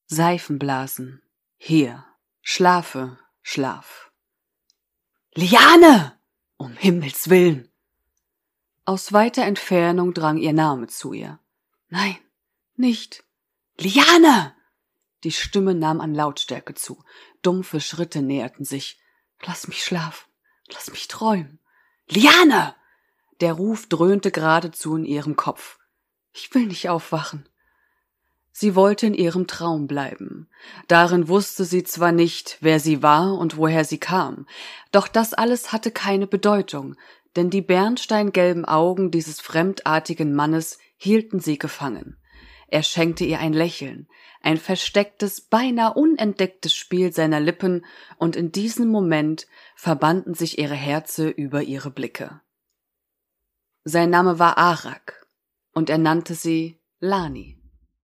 Seifenblasen. Hier. Schlafe, Schlaf. »Liane! Um Himmels Willen!« Aus weiter Entfernung drang ihr Name zu ihr. »Nein, nicht! Liane!« Die Stimme nahm an Lautstärke zu. Dumpfe Schritte näherten sich. »Lass mich schlafen. Lass mich träumen. Liane!« Der Ruf dröhnte geradezu in ihrem Kopf. »Ich will nicht aufwachen.« Sie wollte in ihrem Traum bleiben. Darin wusste sie zwar nicht, wer sie war und woher sie kam, doch das alles hatte keine Bedeutung, denn die bernsteingelben Augen dieses fremdartigen Mannes hielten sie gefangen. Er schenkte ihr ein Lächeln, ein verstecktes, beinahe unentdecktes Spiel seiner Lippen, und in diesem Moment verbanden sich ihre Herze über ihre Blicke. Sein Name war Arak, und er nannte sie Lani.